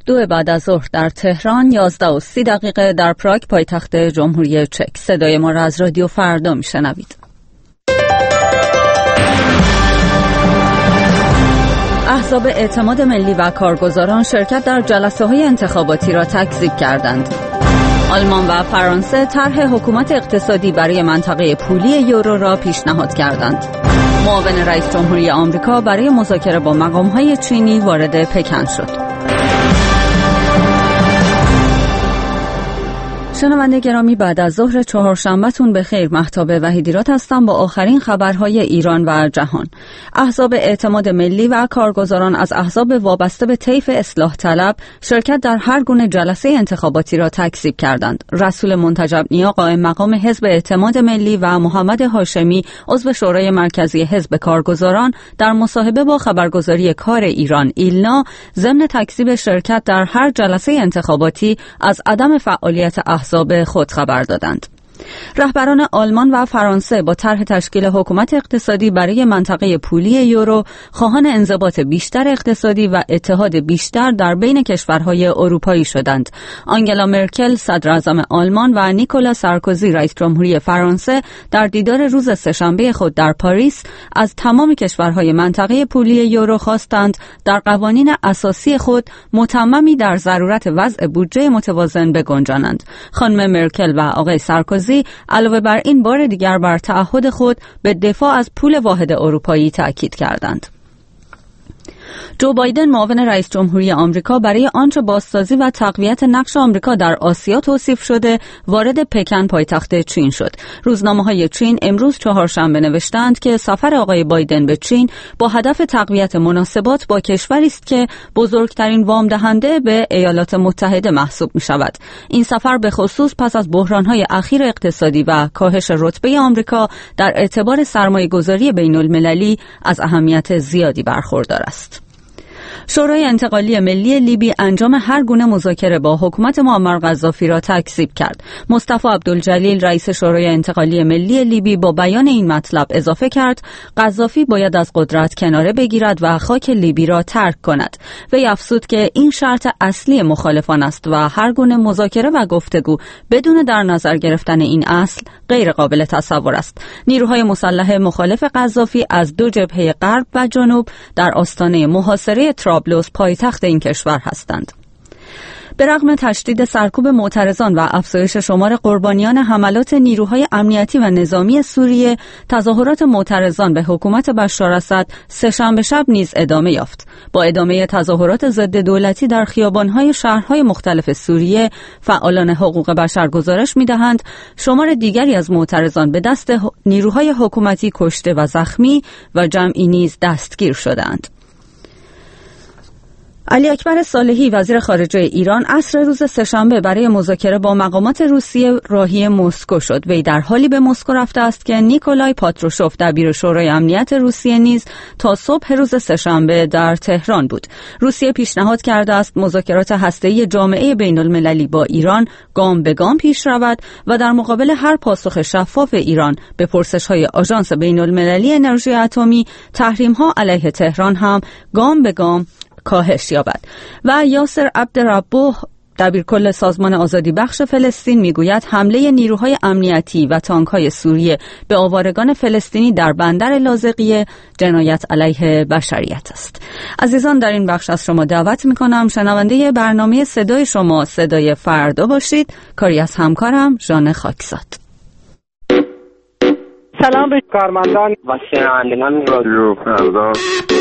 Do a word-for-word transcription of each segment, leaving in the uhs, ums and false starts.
دو بعد از ظهر در تهران، یازده و سی دقیقه در پراگ پایتخت جمهوری چک. صدای ما را از رادیو فردا میشنوید. احزاب اعتماد ملی و کارگزاران شرکت در جلسه‌های انتخاباتی را تکذیب کردند. آلمان و فرانسه طرح حکومت اقتصادی برای منطقه پولی یورو را پیشنهاد کردند. معاون رئیس جمهوری آمریکا برای مذاکره با مقام‌های چینی وارد پکن شد. شنونده گرامی، بعد از ظهر چهارشنبه‌تون بخیر. مهتاب وحیدیرات هستم با آخرین خبرهای ایران و جهان. احزاب اعتماد ملی و کارگزاران از احزاب وابسته به طیف اصلاح طلب شرکت در هر گونه جلسه انتخاباتی را تکذیب کردند. رسول منتجب نیا، قائم مقام حزب اعتماد ملی، و محمد هاشمی، عضو شورای مرکزی حزب کارگزاران، در مصاحبه با خبرگزاری کار ایران ایلنا ضمن تکذیب شرکت در هر جلسه انتخاباتی از عدم فعالیت احزاب خود خبر دادند. رهبران آلمان و فرانسه با طرح تشکیل حکومت اقتصادی برای منطقه پولی یورو خواهان انضباط بیشتر اقتصادی و اتحاد بیشتر در بین کشورهای اروپایی شدند. آنگلا مرکل صدر اعظم آلمان و نیکولا سارکوزی رئیس جمهوری فرانسه در دیدار روز سه‌شنبه خود در پاریس از تمام کشورهای منطقه پولی یورو خواستند در قوانین اساسی خود متممی در ضرورت وضع بودجه متوازن بگنجانند. خانم مرکل و آقای سارکوزی علاوه بر این بار دیگر بر تعهد خود به دفاع از پول واحد اروپایی تأکید کردند. جو بایدن، معاون رئیس جمهوری آمریکا برای آنچه بازسازی و تقویت نقش آمریکا در آسیا توصیف شده، وارد پکن پایتخت چین شد. روزنامه‌های چین امروز چهارشنبه نوشتند که سفر آقای بایدن به چین با هدف تقویت مناسبات با کشوری است که بزرگترین وام دهنده به ایالات متحده محسوب می‌شود. این سفر به خصوص پس از بحران‌های اخیر اقتصادی و کاهش رتبه آمریکا در اعتبار سرمایه‌گذاری بین‌المللی از اهمیت زیادی برخوردار است. شورای انتقالی ملی لیبی انجام هر گونه مذاکره با حکومت معمر قذافی را تکذیب کرد. مصطفی عبدالجلیل، رئیس شورای انتقالی ملی لیبی، با بیان این مطلب اضافه کرد قذافی باید از قدرت کناره بگیرد و خاک لیبی را ترک کند. وی افزود که این شرط اصلی مخالفان است و هر گونه مذاکره و گفتگو بدون در نظر گرفتن این اصل غیر قابل تصور است. نیروهای مسلح مخالف قذافی از دو جبهه غرب و جنوب در آستانه محاصره طرابلس، پایتخت این کشور هستند. به رغم تشدید سرکوب معترضان و افزایش شمار قربانیان حملات نیروهای امنیتی و نظامی سوریه، تظاهرات معترضان به حکومت بشار اسد سه‌شنبه شب نیز ادامه یافت. با ادامه تظاهرات ضد دولتی در خیابان‌های شهرهای مختلف سوریه، فعالان حقوق بشر گزارش می‌دهند شمار دیگری از معترضان به دست نیروهای حکومتی کشته و زخمی و جمعی نیز دستگیر شدند. علی اکبر صالحی، وزیر خارجه ایران، عصر روز سه‌شنبه برای مذاکره با مقامات روسیه راهی مسکو شد. وی در حالی به مسکو رفته است که نیکولای پاتروشوف، دبیر شورای امنیت روسیه، نیز تا صبح روز سه‌شنبه در تهران بود. روسیه پیشنهاد کرده است مذاکرات هسته‌ای جامعه بین‌المللی با ایران گام به گام پیش رود و در مقابل هر پاسخ شفاف ایران به پرسش‌های آژانس بین‌المللی انرژی اتمی، تحریم‌ها علیه تهران هم گام به گام کاهش یابد. و یاسر عبدربه، دبیرکل سازمان آزادی بخش فلسطین، میگوید حمله نیروهای امنیتی و تانک‌های سوریه به آوارگان فلسطینی در بندر لاذقیه جنایت علیه بشریت است. عزیزان، در این بخش از شما دعوت میکنم شنونده برنامه صدای شما صدای فردا باشید. کاری از همکارم ژان خاکزاد. سلام به کارمندان و شنوندگان رادیو فردا.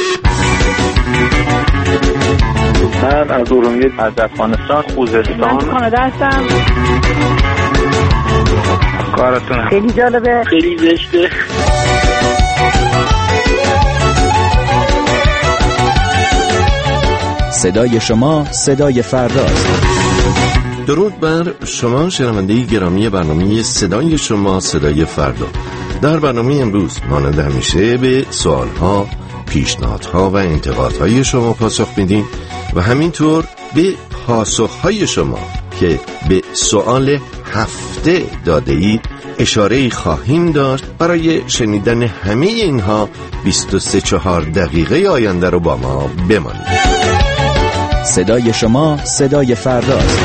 من از ارومیه، از افغانستان، خوزستان. من کانادا هستم. کارتون خیلی جالبه، خیلی زشته. صدای شما صدای فرداست. درود بر شما شنونده گرامی برنامه صدای شما صدای فردا. در برنامه امروز مانند همیشه به سوالها، پیشنهادها و انتقادهای شما پاسخ میدیم و همینطور به پاسخهای شما که به سوال هفته داده اید اشاره خواهیم داشت. برای شنیدن همه اینها بیست و سه چهار دقیقه آینده رو با ما بمانید. صدای شما صدای فرداست.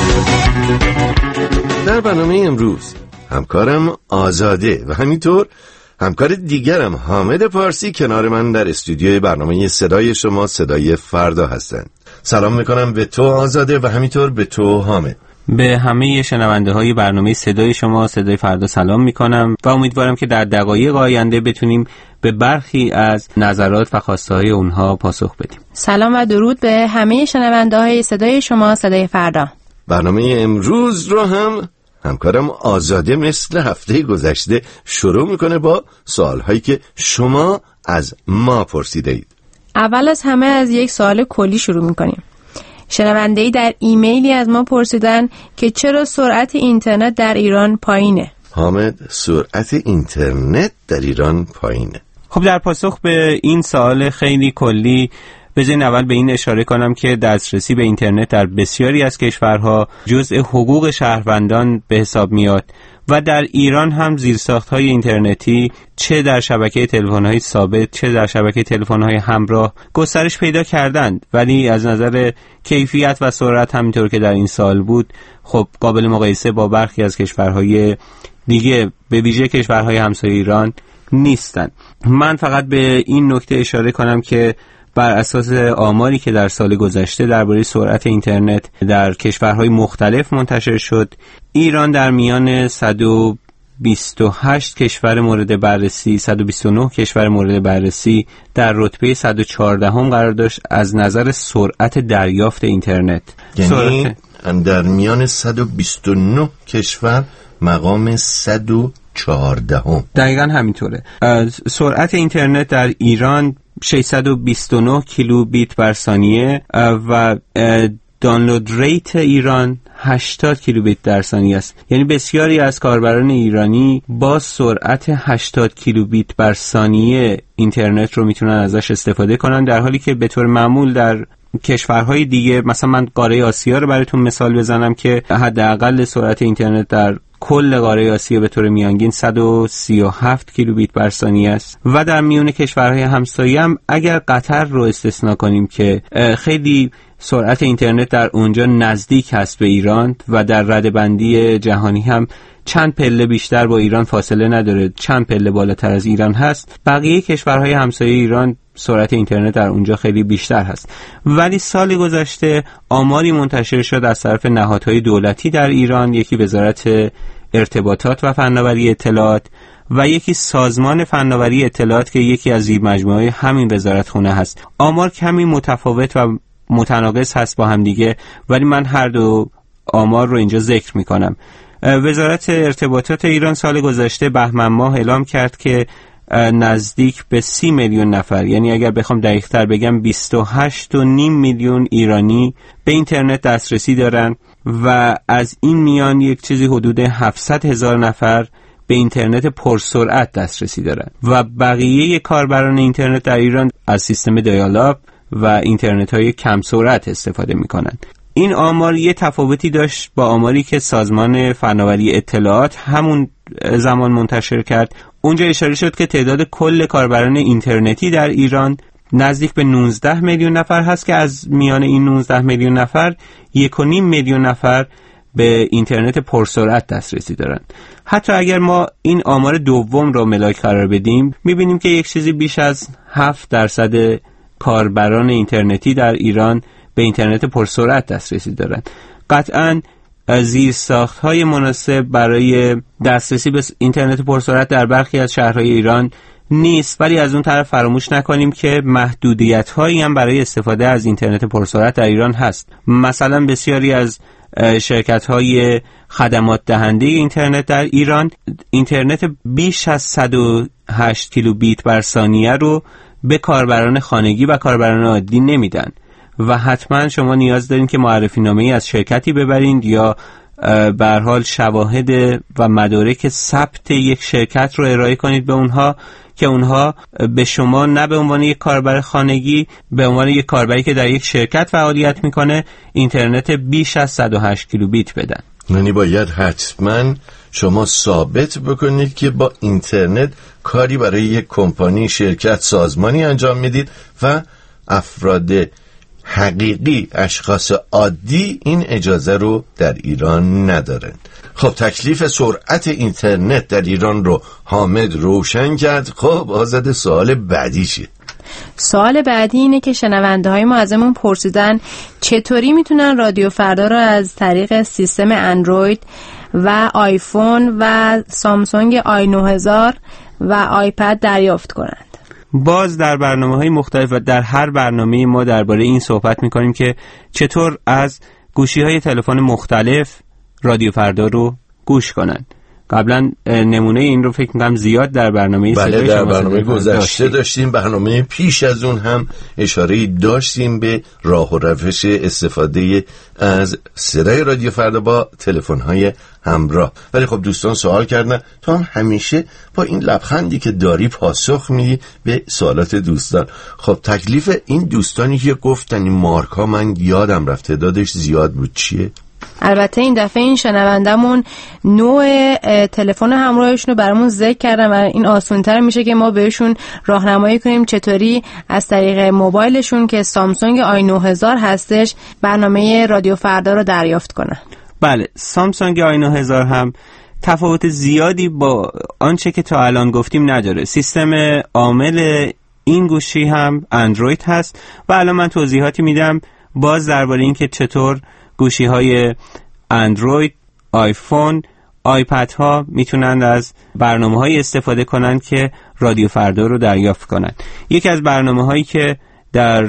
در برنامه امروز همکارم آزاده و همینطور همکار دیگرم حامد پارسی کنار من در استودیوی برنامه صدای شما صدای فردا هستند. سلام میکنم به تو آزاده و همینطور به تو حامد. به همه شنونده های برنامه صدای شما صدای فردا سلام میکنم و امیدوارم که در دقایق آینده بتونیم به برخی از نظرات و خواسته های اونها پاسخ بدیم. سلام و درود به همه شنونده های صدای شما صدای فردا. برنامه امروز رو هم همکارم آزاده مثل هفته گذشته شروع میکنه با سوالهایی که شما از ما پرسیده اید. اول از همه از یک سوال کلی شروع میکنیم. شنونده‌ای در ایمیلی از ما پرسیدن که چرا سرعت اینترنت در ایران پایینه؟ حامد، سرعت اینترنت در ایران پایینه. خب در پاسخ به این سوال خیلی کلی بذارین اول به این اشاره کنم که دسترسی به اینترنت در بسیاری از کشورها جزء حقوق شهروندان به حساب میاد و در ایران هم زیرساخت‌های اینترنتی چه در شبکه تلفن‌های ثابت چه در شبکه تلفن‌های همراه گسترش پیدا کردند، ولی از نظر کیفیت و سرعت همینطور که در این سال بود خب قابل مقایسه با برخی از کشورهای دیگه به ویژه کشورهای همسایه ایران نیستند. من فقط به این نکته اشاره کنم که بر اساس آماری که در سال گذشته درباره سرعت اینترنت در کشورهای مختلف منتشر شد، ایران در میان صد و بیست و هشت کشور مورد بررسی، صد و بیست و نه کشور مورد بررسی در رتبه صد و چهارده هم قرار داشت از نظر سرعت دریافت اینترنت. یعنی سرعت... در میان صد و بیست و نه کشور مقام صد و چهارده هم. دقیقاً همینطوره. سرعت اینترنت در ایران ششصد و بیست و نه کیلوبیت بر ثانیه و دانلود ریت ایران هشتاد کیلوبیت در ثانیه است. یعنی بسیاری از کاربران ایرانی با سرعت هشتاد کیلوبیت بر ثانیه اینترنت رو میتونن ازش استفاده کنن، در حالی که به طور معمول در کشورهای دیگه، مثلا من قاره آسیا رو براتون مثال بزنم که حداقل سرعت اینترنت در کل قاره آسیا به طور میانگین صد و سی و هفت کیلوبیت بر ثانیه است و در میون کشورهای همسایه هم اگر قطر رو استثنا کنیم که خیلی سرعت اینترنت در اونجا نزدیک هست به ایران و در رده‌بندی جهانی هم چند پله بیشتر با ایران فاصله نداره، چند پله بالاتر از ایران هست، بقیه کشورهای همسایه ایران سرعت اینترنت در اونجا خیلی بیشتر هست. ولی سال گذشته آماری منتشر شد از طرف نهادهای دولتی در ایران، یکی وزارت ارتباطات و فناوری اطلاعات و یکی سازمان فناوری اطلاعات که یکی از زیرمجموعه‌های همین وزارتخونه هست. آمار کمی متفاوت و متناقض هست با هم دیگه، ولی من هر دو آمار رو اینجا ذکر میکنم. وزارت ارتباطات ایران سال گذشته بهمن ماه اعلام کرد که نزدیک به سی میلیون نفر، یعنی اگر بخوام دقیق تر بگم بیست و هشت و نیم میلیون ایرانی به اینترنت دسترسی دارن و از این میان یک چیزی حدود هفتصد هزار نفر به اینترنت پرسرعت دسترسی دارن و بقیه کاربران اینترنت در ایران از سیستم دیال-آپ و اینترنت های کم سرعت استفاده میکنن. این آمار یه تفاوتی داشت با آماری که سازمان فناوری اطلاعات همون زمان منتشر کرد. اونجا اشاره شد که تعداد کل کاربران اینترنتی در ایران نزدیک به نوزده میلیون نفر هست که از میان این نوزده میلیون نفر یک و نیم میلیون نفر به اینترنت پرسرعت دسترسی دارن. حتی اگر ما این آمار دوم رو ملاک قرار بدیم، میبینیم که یک چیزی بیش از هفت درصد کاربران اینترنتی در ایران به اینترنت پرسرعت دسترسی دارن. قطعاً زیرساخت‌های مناسب برای دسترسی به اینترنت پرسرعت در برخی از شهرهای ایران نیست، ولی از اون طرف فراموش نکنیم که محدودیت‌هایی هم برای استفاده از اینترنت پرسرعت در ایران هست. مثلا بسیاری از شرکت‌های خدمات دهنده اینترنت در ایران اینترنت بیش از صد و هشت کیلوبیت بر ثانیه رو به کاربران خانگی و کاربران عادی نمیدن و حتما شما نیاز دارین که معرفی نامه‌ای از شرکتی ببرید یا به هر حال شواهد و مدارک ثبت یک شرکت رو ارائه کنید به اونها که اونها به شما نه به عنوان یک کاربر خانگی، به عنوان یک کاربری که در یک شرکت فعالیت میکنه اینترنت بیش از صد و هشت کیلوبیت بدن. یعنی باید حتما شما ثابت بکنید که با اینترنت کاری برای یک کمپانی، شرکت، سازمانی انجام میدید و افراد حقیقی اشخاص عادی این اجازه رو در ایران ندارن. خب تکلیف سرعت اینترنت در ایران رو حامد روشن کرد. خب آزاده، سوال بعدی چیه؟ سوال بعدی اینه که شنونده های ما ازمون پرسیدن چطوری میتونن رادیو فردا رو از طریق سیستم اندروید و آیفون و سامسونگ آی نه هزار و آیپد دریافت کنند. باز در برنامه‌های مختلف و در هر برنامه ما درباره این صحبت می‌کنیم که چطور از گوشی‌های تلفن مختلف رادیو فردا رو گوش کنن. قبلا نمونه این رو فکر می‌کنم زیاد در برنامه بله در برنامه گذشته داشتیم. برنامه پیش از اون هم اشاره‌ای داشتیم به راه و روش استفاده از صدای رادیو فردا با تلفن‌های همراه. ولی خب دوستان سوال کردن، تو هم همیشه با این لبخندی که داری پاسخ میدی به سوالات دوستان. خب تکلیف این دوستانی که گفتن این مارک ها من یادم رفت تعدادش زیاد بود چیه؟ البته این دفعه این شنوندمون نوع تلفن همراهشون رو برامون ذکر کردن و این آسان‌تر میشه که ما بهشون راهنمایی کنیم چطوری از طریق موبایلشون که سامسونگ آی نه هزار هستش برنامه رادیو فردا رو دریافت کنن. بله، سامسونگ آی نه هزار هم تفاوت زیادی با آنچه که تا الان گفتیم نداره. سیستم عامل این گوشی هم اندروید هست و الان من توضیحاتی میدم باز درباره این که چطور گوشی های اندروید، آیفون، آیپد ها میتونند از برنامه های استفاده کنند که رادیو فردا رو دریافت کنند. یکی از برنامه هایی که در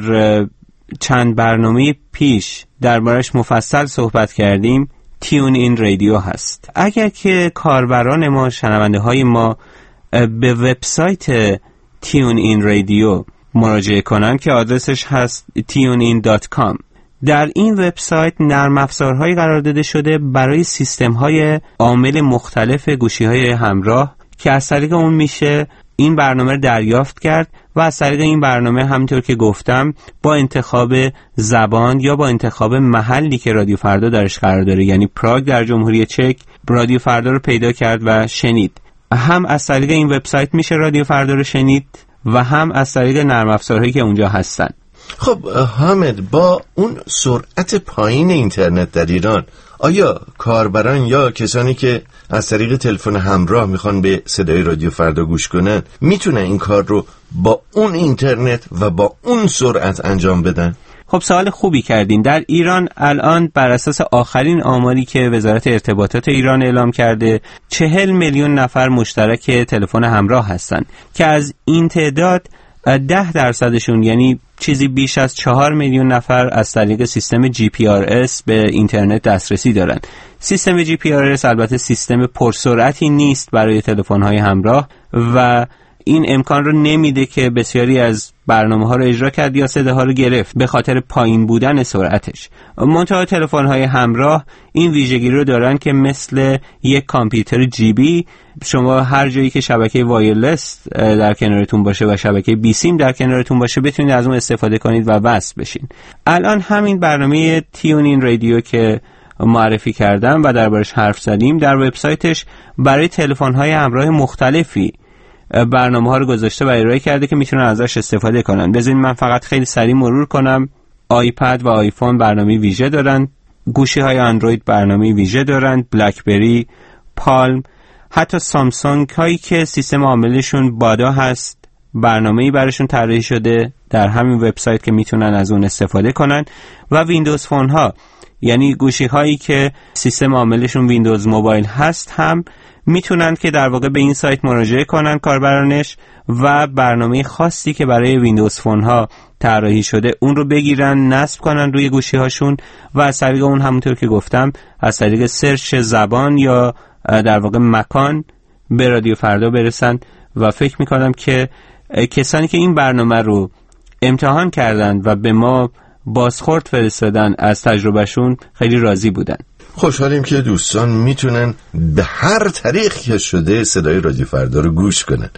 چند برنامه پیش دربارش مفصل صحبت کردیم تیون این رادیو هست. اگر که کاربران ما، شنونده های ما به وبسایت تیون این رادیو مراجعه کنند که آدرسش هست تیون این دات کام، در این وبسایت نرم افزارهایی قرار داده شده برای سیستم‌های عامل مختلف گوشی‌های همراه که از طریق اون میشه این برنامه رو دریافت کرد و از طریق این برنامه همونطور که گفتم با انتخاب زبان یا با انتخاب محلی که رادیو فردا درش قرار داره، یعنی پراگ در جمهوری چک، رادیو فردا رو پیدا کرد و شنید. هم از طریق این وبسایت میشه رادیو فردا رو شنید و هم از طریق نرم افزارهایی که اونجا هستن. خب حامد، با اون سرعت پایین اینترنت در ایران آیا کاربران یا کسانی که از طریق تلفن همراه میخوان به صدای رادیو فردا گوش کنن میتونن این کار رو با اون اینترنت و با اون سرعت انجام بدن؟ خب سوال خوبی کردین. در ایران الان بر اساس آخرین آماری که وزارت ارتباطات ایران اعلام کرده چهل میلیون نفر مشترک تلفن همراه هستن که از این تعداد ده درصدشون یعنی چیزی بیش از چهار میلیون نفر از طریق سیستم جی پی آر اس به اینترنت دسترسی دارن. سیستم جی پی آر اس البته سیستم پرسرعتی نیست برای تلفن‌های همراه و این امکان رو نمیده که بسیاری از برنامه‌ها رو اجرا کرد یا صداها رو گرفت به خاطر پایین بودن سرعتش. منتها تلفن‌های همراه این ویژگی رو دارن که مثل یک کامپیوتر جی بی شما هر جایی که شبکه وایرلس در کنارتون باشه و شبکه بی سیم در کنارتون باشه بتونید از اون استفاده کنید و وصل بشین. الان همین برنامه تیون این رادیو که معرفی کردم و دربارش حرف زدیم در وبسایتش برای تلفن‌های همراه مختلفی برنامه ها رو گذاشته و ارائه کرده که میتونن ازش استفاده کنن. بذارید من فقط خیلی سریع مرور کنم. آیپد و آیفون برنامه ویژه دارن، گوشی های اندروید برنامه ویژه دارن، بلکبری، پالم، حتی سامسونگ هایی که سیستم عاملشون بادا هست برنامه‌ای براشون طراحی شده در همین وبسایت که میتونن از اون استفاده کنن و ویندوز فون ها یعنی گوشی هایی که سیستم عاملشون ویندوز موبایل هست هم میتونن که در واقع به این سایت مراجعه کنن کاربرانش و برنامه خاصی که برای ویندوز فون ها طراحی شده اون رو بگیرن نصب کنن روی گوشی هاشون و از طریق اون همونطور که گفتم از طریق سرچ زبان یا در واقع مکان به رادیو فردا برسن و فکر میکنم که کسانی که این برنامه رو امتحان کردن و به ما بازخورد فرستادن از تجربهشون خیلی راضی بودن. خوشحالیم که دوستان میتونن به هر طریق که شده صدای رادیو فردا رو گوش کنن.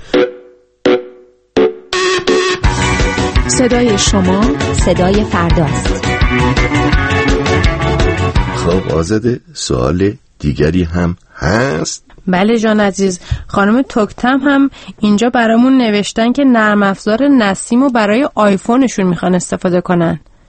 صدای شما صدای فرداست. خب آزاده، سوال دیگری هم هست؟ بله جان عزیز، خانم توکتم هم اینجا برامون نوشتن که نرم افزار نسیم رو برای آیفونشون میخوان استفاده کنن.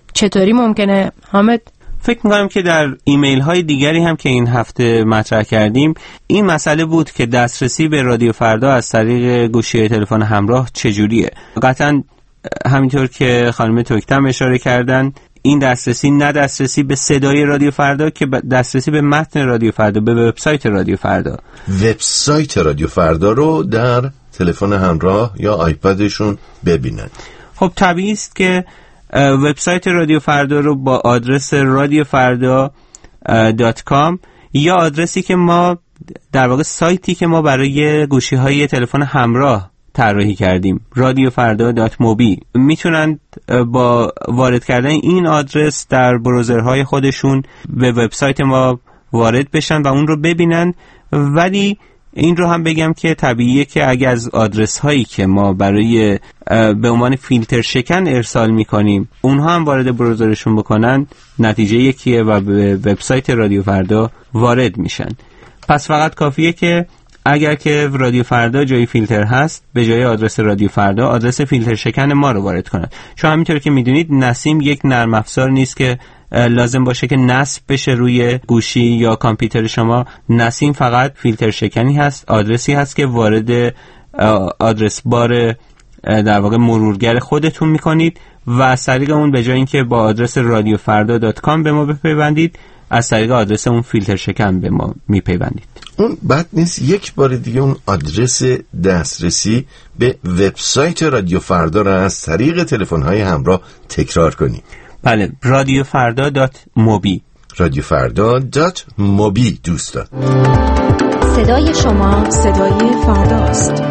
چطوری ممکنه حامد؟ فکر می‌کنم که در ایمیل های دیگری هم که این هفته مطرح کردیم این مسئله بود که دسترسی به رادیو فردا از طریق گوشی تلفن همراه چجوریه. قطعاً همینطور که خانم توکتم اشاره کردن، این دسترسی نه دسترسی به صدای رادیو فردا که دسترسی به متن رادیو فردا، به وبسایت رادیو فردا. وبسایت رادیو فردا رو در تلفن همراه یا آیپدشون ببینن. خب طبیعی است که وبسایت رادیو فردا رو با آدرس رادیو فردا دات کام یا آدرسی که ما در واقع سایتی که ما برای گوشی‌های تلفن همراه طراحی کردیم، رادیو فردا دات موبی، میتونن با وارد کردن این آدرس در براوزرهای خودشون به وبسایت ما وارد بشن و اون رو ببینن. ولی این رو هم بگم که طبیعیه که اگه از آدرس هایی که ما برای به عنوان فیلتر شکن ارسال میکنیم اونها هم وارد براوزرشون بکنن، نتیجه یکیه و به وبسایت رادیو فردا وارد میشن. پس فقط کافیه که اگر که رادیو فردا جای فیلتر هست، به جای آدرس رادیو فردا آدرس فیلتر شکن ما رو وارد کنن. چون همینطور که میدونید نسیم یک نرم افزار نیست که لازم باشه که نصب بشه روی گوشی یا کامپیوتر شما. نسیم فقط فیلتر شکنی هست، آدرسی هست که وارد آدرس بار در واقع مرورگر خودتون میکنید و از طریق اون به جای اینکه با آدرس رادیو فردا دات کام به ما بپیوندید، از طریق آدرس اون فیلتر شکن به ما میپیوندید. اون بد نیست یک بار دیگه اون آدرس دسترسی به وبسایت رادیو فردا را از طریق تلفن‌های همراه تکرار کنید. بله، رادیو فردا دات موبی. رادیو فردا دات موبی دوستان. صدای شما صدای فرداست.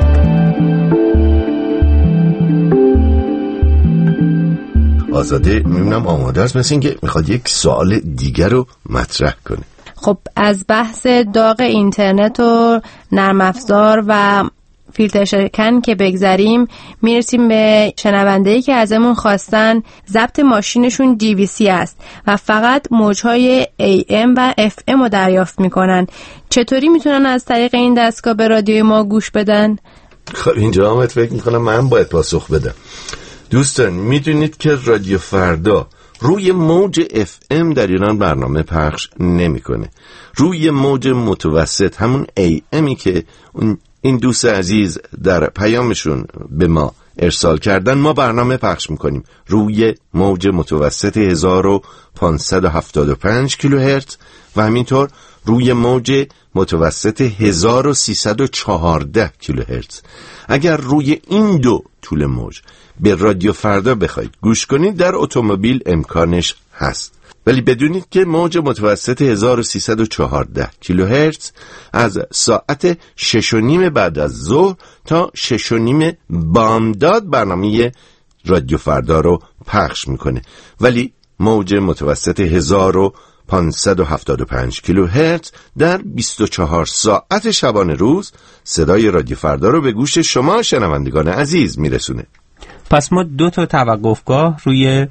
آزاده میبینم آماده است، مثل این که میخواد یک سوال دیگر رو مطرح کنه. خب از بحث داغ اینترنت و نرم افزار و فیلتر شکن که بگذریم، میرسیم به شنونده‌ای که ازمون خواستن ضبط ماشینشون دی وی سی است و فقط موجهای ای ام و اف ام رو دریافت میکنن. چطوری میتونن از طریق این دستگاه به رادیوی ما گوش بدن؟ خب اینجا هم فکر میکنم من باید پاسخ بدم. دوستان میدونید که رادیو فردا روی موج اف ام در ایران برنامه پخش نمیکنه. روی موج متوسط، همون ای امی که اون این دوست عزیز در پیامشون به ما ارسال کردن، ما برنامه پخش میکنیم روی موج متوسط هزار و پانصد و هفتاد و پنج کیلوهرتز و همینطور روی موج متوسط هزار و سیصد و چهارده کیلوهرتز. اگر روی این دو طول موج به رادیو فردا بخواید گوش کنید، در اتومبیل امکانش هست، ولی بدونید که موج متوسط هزار و سیصد و چهارده کیلوهرتز از ساعت شش و نیم بعد از ظهر تا شش و نیم بامداد برنامه رادیو فردا رو پخش میکنه، ولی موج متوسط هزار و پانصد و هفتاد و پنج کیلوهرتز در بیست و چهار ساعت شبانه روز صدای رادیو فردا رو به گوش شما شنوندگان عزیز میرسونه. پس ما دو تا توقفگاه روی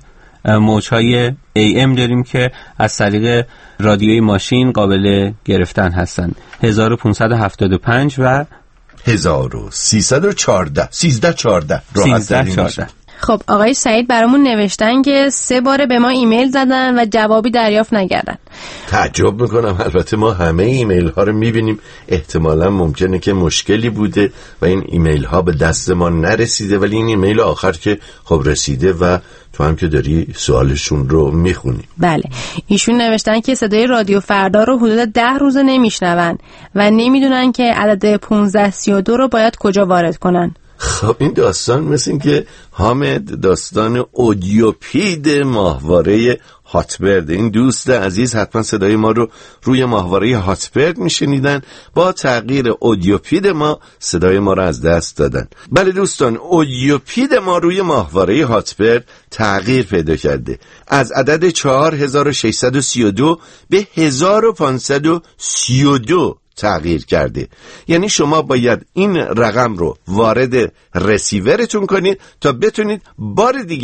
موجهای ای ام داریم که از طریق رادیوی ماشین قابل گرفتن هستند، هزار و پانصد و هفتاد و پنج و هزار و سیصد و چهارده سیزده چهارده سیزده چهارده. خب آقای سعید برامون نوشتن که سه باره به ما ایمیل زدن و جوابی دریافت نکردن. تعجب میکنم، البته ما همه ایمیل ها رو میبینیم، احتمالا ممکنه که مشکلی بوده و این ایمیل ها به دست ما نرسیده، ولی این ایمیل آخر که خب رسیده و تو هم که داری سوالشون رو میخونی. بله، ایشون نوشتن که صدای رادیو فردا رو حدود ده روزه نمیشنون و نمیدونن که عدد پانزده سی و دو رو باید کجا وارد کنن. خب این داستان مثل این که حامد داستان اودیوپید ماهواره هاتبرد. این دوست عزیز حتما صدای ما رو روی ماهواره هاتبرد میشنیدن، با تغییر اودیوپید ما صدای ما رو از دست دادن. بله دوستان، اودیوپید ما روی ماهواره هاتبرد تغییر پیدا کرده، از عدد چهار هزار و ششصد و سی و دو به هزار و پانصد و سی و دو تغییر کرده. یعنی شما باید این رقم رو وارد رسیورتون کنید تا بتونید بار دیگه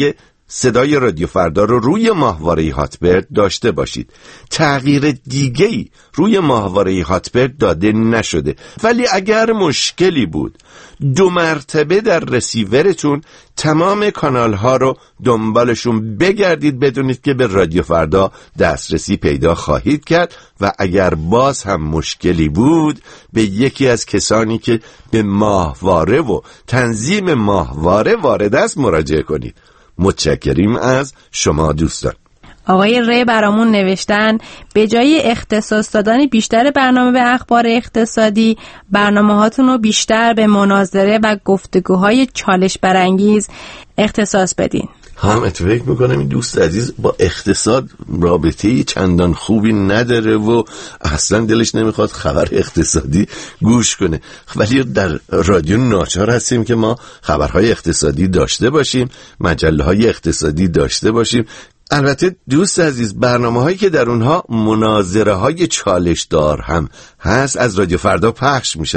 صدای رادیو فردا رو روی ماهواره هاتبرد داشته باشید. تغییر دیگه‌ای روی ماهواره هاتبرد داده نشده، ولی اگر مشکلی بود دو مرتبه در رسیورتون تمام کانال ها رو دنبالشون بگردید، بدونید که به رادیو فردا دسترسی پیدا خواهید کرد. و اگر باز هم مشکلی بود به یکی از کسانی که به ماهواره و تنظیم ماهواره وارد است مراجعه کنید. متشکریم از شما دوستان. آقای ری برامون نوشتن به جای اختصاص دادن بیشتر برنامه به اخبار اقتصادی، برنامه هاتون رو بیشتر به مناظره و گفتگوهای چالش برانگیز اختصاص بدین. هم فکر میکنم این دوست عزیز با اقتصاد رابطه‌ای چندان خوبی نداره و اصلا دلش نمیخواد خبر اقتصادی گوش کنه، ولی در رادیو ناچار هستیم که ما خبرهای اقتصادی داشته باشیم، مجله‌های اقتصادی داشته باشیم. البته دوست عزیز برنامه هایی که در اونها مناظره های چالش دار هم هست از رادیو فردا پخش میشن.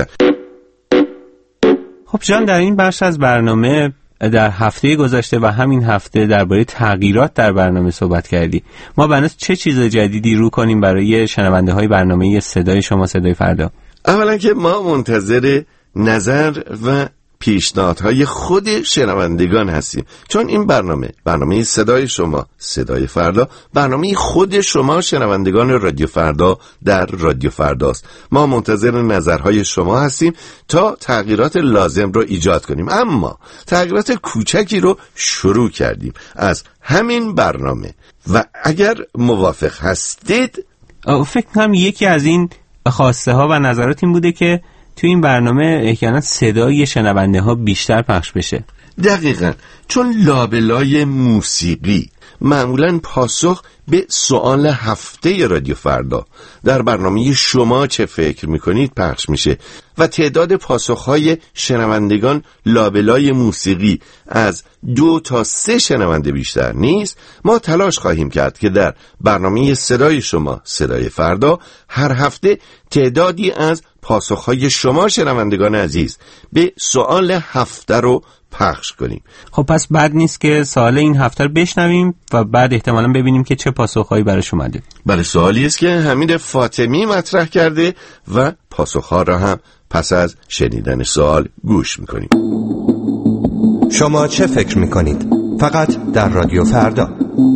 خب جان، در این بخش از برنامه در هفته گذشته و همین هفته درباره تغییرات در برنامه صحبت کردی. ما بناس چه چیز جدیدی رو کنیم برای شنونده های برنامه صدای شما صدای فردا؟ اولا که ما منتظر نظر و پیشنهادهای خود شنوندگان هستیم، چون این برنامه برنامه صدای شما صدای فردا برنامه خود شما شنوندگان رادیو فردا در رادیو فرداست. ما منتظر نظرهای شما هستیم تا تغییرات لازم رو ایجاد کنیم. اما تغییرات کوچکی رو شروع کردیم از همین برنامه و اگر موافق هستید فکر کنم یکی از این خواسته ها و نظرات این بوده که تو این برنامه احیانا صدای شنونده ها بیشتر پخش بشه. دقیقاً، چون لابلای موسیقی معمولاً پاسخ به سوال هفته رادیو فردا در برنامه شما چه فکر میکنید پخش میشه و تعداد پاسخهای شنوندگان لابلای موسیقی از دو تا سه شنونده بیشتر نیست. ما تلاش خواهیم کرد که در برنامه صدای شما صدای فردا هر هفته تعدادی از پاسخهای شما شنوندگان عزیز به سوال هفته رو پخش کنیم. خب پس بد نیست که سوال این هفته رو بشنویم و بعد احتمالاً ببینیم که چه پاسخهایی براش اومده. برای سوالی است که حمید فاطمی مطرح کرده و پاسخها را هم پس از شنیدن سوال گوش میکنیم. شما چه فکر میکنید؟ فقط در رادیو فردا.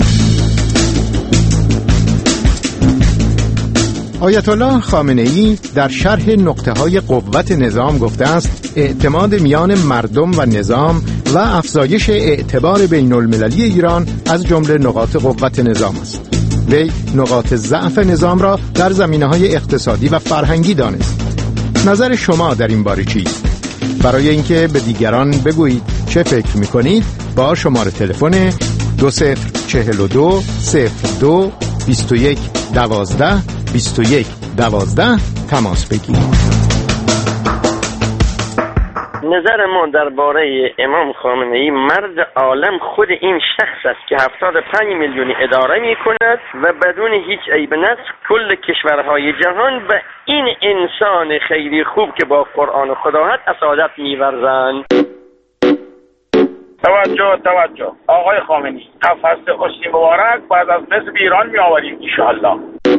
آیت الله خامنه‌ای در شرح نقطه‌های قوت نظام گفته است اعتماد میان مردم و نظام و افزایش اعتبار بین المللی ایران از جمله نقاط قوت نظام است. وی نقاط ضعف نظام را در زمینه‌های اقتصادی و فرهنگی دانست. نظر شما در این باره چیست؟ برای اینکه به دیگران بگویید چه فکر می‌کنید با شماره تلفن دو صفر چهل و دو صفر دو بیست و یک دوازده بیست و یک دوازده تماس بگیرید. نظر ما درباره امام خامنه‌ای مرد عالم خود این شخص است که هفتاد و پنج میلیونی اداره می کند و بدون هیچ عیب نقص کل کشورهای جهان و این انسان خیلی خوب که با قرآن و خدا هست اسعادت می ورزند. توجه توجه آقای خامنه‌ای، قفس خوشی مبارک بعد از نصف ایران می آوریم انشاءالله.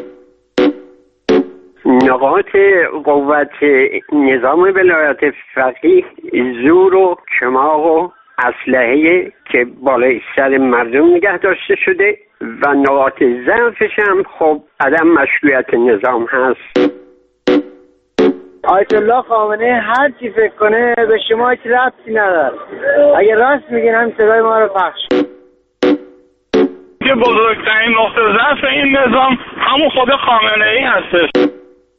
نقاط قوت نظام ولایت فقیه زور و چماق و اسلحه که بالای سر مردم نگه داشته شده و نقاط ضعفش هم خب عدم مشروعیت نظام هست. آیت الله خامنه‌ای هر چی فکر کنه به شما هیچ ربطی نداره. اگه راست میگین هم صدای ما رو پخش. که بزرگترین نقطه ضعف این نظام همون خود خامنه‌ای هستش.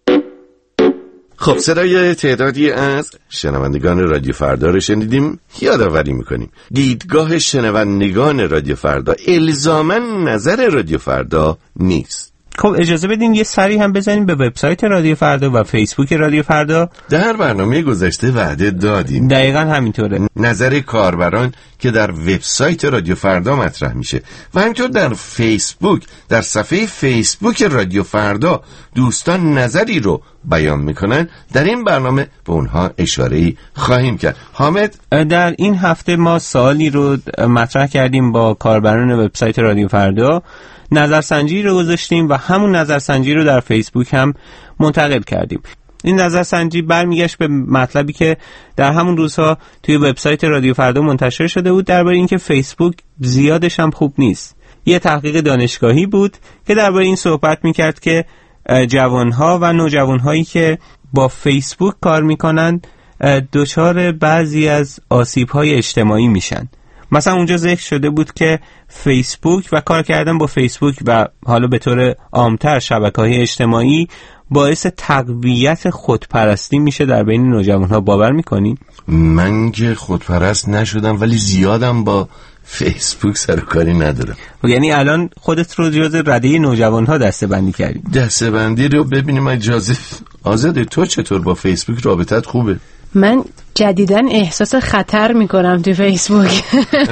خب صدای تعدادی از شنوندگان رادیو فردا رو شنیدیم. یادآوری میکنیم دیدگاه شنوندگان رادیو فردا الزاماً نظر رادیو فردا نیست. خب اجازه بدین یه سری هم بزنیم به وبسایت رادیو فردا و فیسبوک رادیو فردا. در برنامه گذشته وعده دادیم دقیقاً همینطوره، نظر کاربران که در وبسایت رادیو فردا مطرح میشه و همینطور در فیسبوک، در صفحه فیسبوک رادیو فردا دوستان نظری رو بیان میکنن. در این برنامه به اونها اشاره‌ای خواهیم کرد. حامد، در این هفته ما سوالی رو مطرح کردیم با کاربران وبسایت رادیو فردا، نظرسنجی رو گذاشتیم و همون نظرسنجی رو در فیسبوک هم منتقل کردیم. این نظرسنجی برمیگشت به مطلبی که در همون روزها توی وبسایت رادیو فردا منتشر شده بود درباره اینکه فیسبوک زیادش هم خوب نیست. یه تحقیق دانشگاهی بود که درباره این صحبت میکرد که جوانها و نوجوانهایی که با فیسبوک کار میکنن دچار بعضی از آسیب‌های اجتماعی میشن. مثلا اونجا ذکر شده بود که فیسبوک و کار کردن با فیسبوک و حالا به طور عام‌تر شبکه‌های اجتماعی باعث تقویت خودپرستی میشه در بین نوجوان‌ها. باور می‌کنی؟ من که خودپرست نشدم ولی زیادم با فیسبوک سر و کاری ندارم. یعنی الان خودت رو جز رده نوجوان‌ها دسته‌بندی کردی؟ دسته‌بندی رو ببینیم اجازه. آزاده، تو چطور با فیسبوک رابطت خوبه؟ من جدیداً احساس خطر میکنم تو فیسبوک.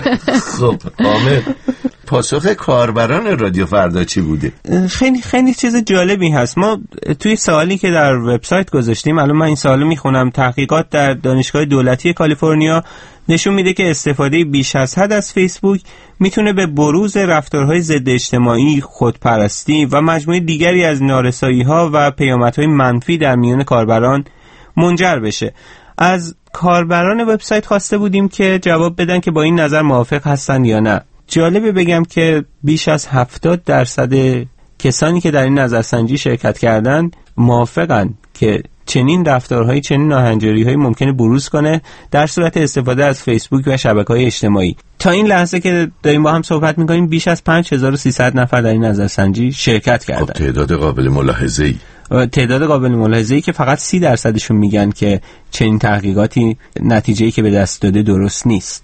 خب حامد، پاسخ کاربران رادیو فردا چی بوده؟ خیلی خیلی چیز جالبی هست. ما توی سوالی که در وبسایت گذاشتیم، الان من این سوالو میخونم، تحقیقات در دانشگاه دولتی کالیفرنیا نشون میده که استفاده بیش از حد از فیسبوک میتونه به بروز رفتارهای ضد اجتماعی، خودپرستی و مجموعه دیگری از نارسایی‌ها و پیامدهای منفی در میان کاربران منجر بشه. از کاربران وبسایت خواسته بودیم که جواب بدن که با این نظر موافق هستن یا نه. جالبه بگم که بیش از هفتاد درصد کسانی که در این نظرسنجی شرکت کردن موافقن که چنین رفتارهایی، چنین ناهنجاری‌هایی ممکنه بروز کنه در صورت استفاده از فیسبوک و شبکه‌های اجتماعی. تا این لحظه که داریم با هم صحبت می‌کنیم بیش از پنج هزار و سیصد نفر در این نظرسنجی شرکت کردن. خب تعداد قابل ملاحظه‌ای. تعداد قابل ملاحظه‌ای که فقط سی درصدشون میگن که چنین تحقیقاتی نتیجه‌ای که به دست داده درست نیست.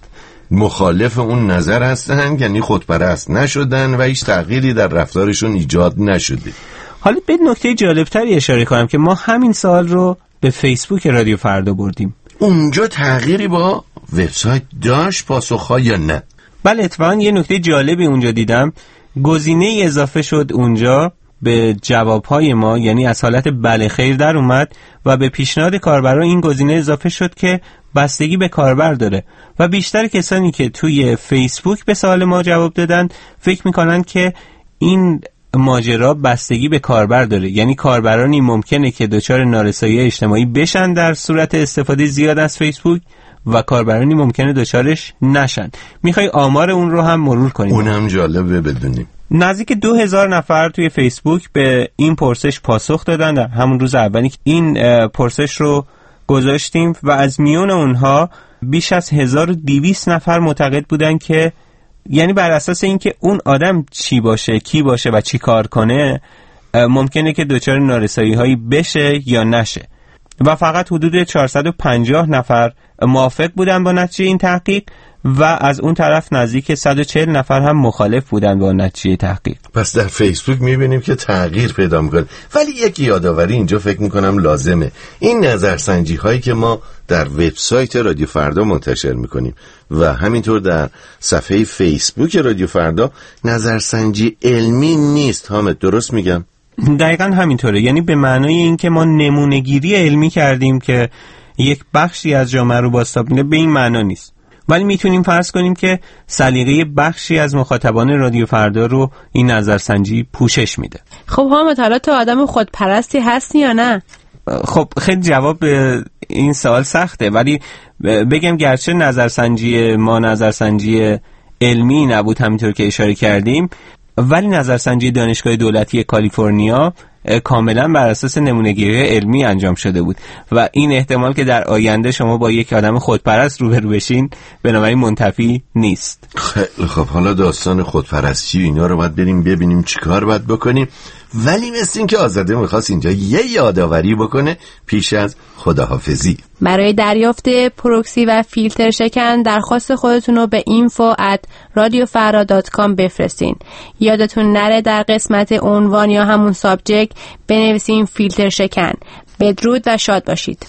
مخالف اون نظر هستن، یعنی خودپرست نشدن و هیچ تغییری در رفتارشون ایجاد نشده. حالا به نکته جالبتری اشاره کنم که ما همین سوال رو به فیسبوک رادیو فردا بردیم. اونجا تغییری با وبسایت داشت پاسخ‌ها یا نه؟ بله، اتفاقاً یه نکته جالبی اونجا دیدم. گزینه اضافه شد اونجا به جوابهای ما، یعنی از حالت بله خیر در اومد و به پیشنهاد کاربران این گزینه اضافه شد که بستگی به کاربر داره و بیشتر کسانی که توی فیسبوک به سوال ما جواب دادن فکر میکنن که این ماجرا بستگی به کاربر داره، یعنی کاربرانی ممکنه که دچار نارسایی اجتماعی بشن در صورت استفاده زیاد از فیسبوک و کاربرانی ممکنه دچارش نشن. میخوای آمار اون رو هم مرور کنیم؟ اونم جالبه بدونیم. نزدیک دو هزار نفر توی فیسبوک به این پرسش پاسخ دادن در همون روز اولی که این پرسش رو گذاشتیم و از میون اونها بیش از هزار و دویست نفر معتقد بودن که، یعنی بر اساس اینکه اون آدم چی باشه، کی باشه و چی کار کنه ممکنه که دچار نارسایی هایی بشه یا نشه و فقط حدود چهارصد و پنجاه نفر موافق بودن با نتیجه این تحقیق و از اون طرف نزدیک صد و چهل نفر هم مخالف بودن با نتیجه تحقیق. پس در فیسبوک میبینیم که تغییر پیدا میکنه. ولی یک یادآوری اینجا فکر میکنم لازمه. این نظرسنجی هایی که ما در وبسایت رادیو فردا منتشر میکنیم و همینطور در صفحه فیسبوک رادیو فردا نظرسنجی علمی نیست. حامد درست میگم؟ دقیقاً همینطوره، یعنی به معنای این که ما نمونه‌گیری علمی کردیم که یک بخشی از جامعه رو بازتاب میده، به این معنا نیست. ولی میتونیم فرض کنیم که سلیقه بخشی از مخاطبان رادیو فردا رو این نظرسنجی پوشش میده. خب حامد، حالا تو آدم خودپرستی هستی یا نه؟ خب خیلی جواب به این سوال سخته، ولی بگم گرچه نظرسنجی ما نظرسنجی علمی نبود همینطور که اشاره کردیم، ولی نظرسنجی دانشگاه دولتی کالیفرنیا کاملا بر اساس نمونه‌گیری علمی انجام شده بود و این احتمال که در آینده شما با یک آدم خودپرست روبرو بشین بنابراین منتفی نیست. خیلی خب، حالا داستان خودپرستی اینا رو باید بریم ببینیم چیکار باید بکنیم ولی مثل این که آزاده میخواست اینجا یه یادآوری بکنه پیش از خداحافظی. برای دریافت پروکسی و فیلتر شکن درخواست خودتون رو به اینفو ات رادیو فردا دات کام بفرستین. یادتون نره در قسمت عنوان یا همون سابجکت بنویسین فیلتر شکن. بدرود و شاد باشید.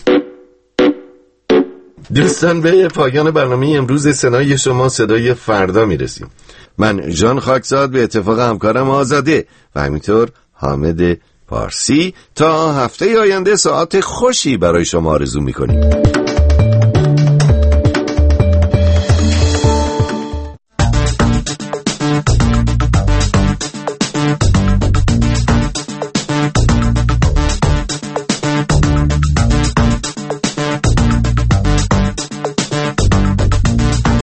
دوستان، به پایان برنامه امروز صدای شما صدای فردا میرسیم. من ژان خاکزاد به اتفاق همکارم آزاده و همینطور حامد پارسی تا هفته آینده ساعت خوشی برای شما آرزو میکنیم.